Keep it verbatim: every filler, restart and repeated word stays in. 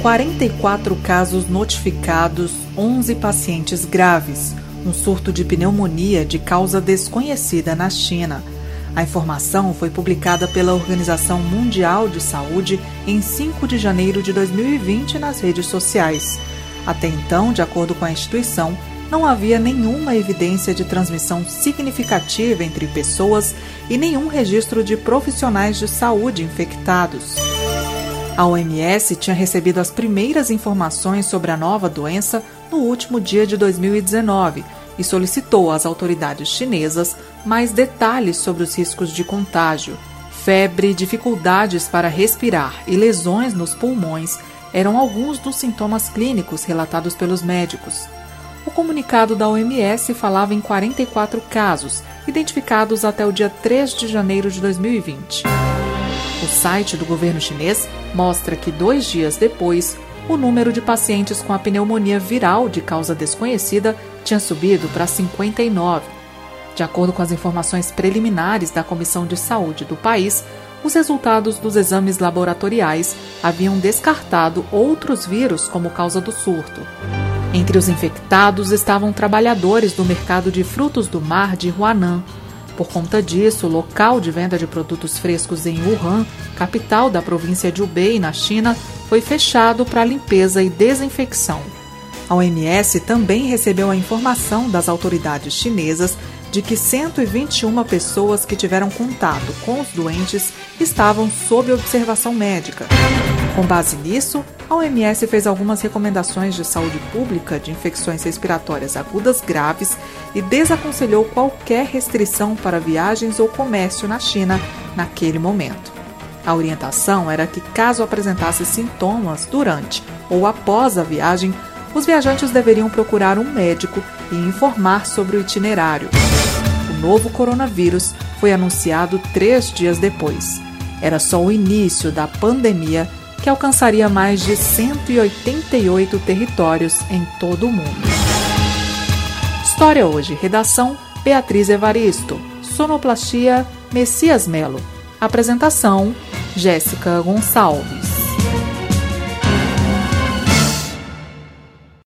quarenta e quatro casos notificados, onze pacientes graves, um surto de pneumonia de causa desconhecida na China. A informação foi publicada pela Organização Mundial de Saúde em cinco de janeiro de dois mil e vinte nas redes sociais. Até então, de acordo com a instituição, não havia nenhuma evidência de transmissão significativa entre pessoas e nenhum registro de profissionais de saúde infectados. A O M S tinha recebido as primeiras informações sobre a nova doença no último dia de dois mil e dezenove e solicitou às autoridades chinesas mais detalhes sobre os riscos de contágio. Febre, dificuldades para respirar e lesões nos pulmões eram alguns dos sintomas clínicos relatados pelos médicos. O comunicado da O M S falava em quarenta e quatro casos, identificados até o dia três de janeiro de dois mil e vinte. O site do governo chinês mostra que dois dias depois, o número de pacientes com a pneumonia viral de causa desconhecida tinha subido para cinquenta e nove. De acordo com as informações preliminares da Comissão de Saúde do país, os resultados dos exames laboratoriais haviam descartado outros vírus como causa do surto. Entre os infectados estavam trabalhadores do mercado de frutos do mar de Huanan. Por conta disso, o local de venda de produtos frescos em Wuhan, capital da província de Hubei, na China, foi fechado para limpeza e desinfecção. A O M S também recebeu a informação das autoridades chinesas de que cento e vinte e uma pessoas que tiveram contato com os doentes estavam sob observação médica. Com base nisso, a O M S fez algumas recomendações de saúde pública de infecções respiratórias agudas graves e desaconselhou qualquer restrição para viagens ou comércio na China naquele momento. A orientação era que, caso apresentasse sintomas durante ou após a viagem, os viajantes deveriam procurar um médico e informar sobre o itinerário. O novo coronavírus foi anunciado três dias depois. Era só o início da pandemia, que alcançaria mais de cento e oitenta e oito territórios em todo o mundo. História Hoje, redação Beatriz Evaristo, sonoplastia Messias Melo, apresentação Jéssica Gonçalves.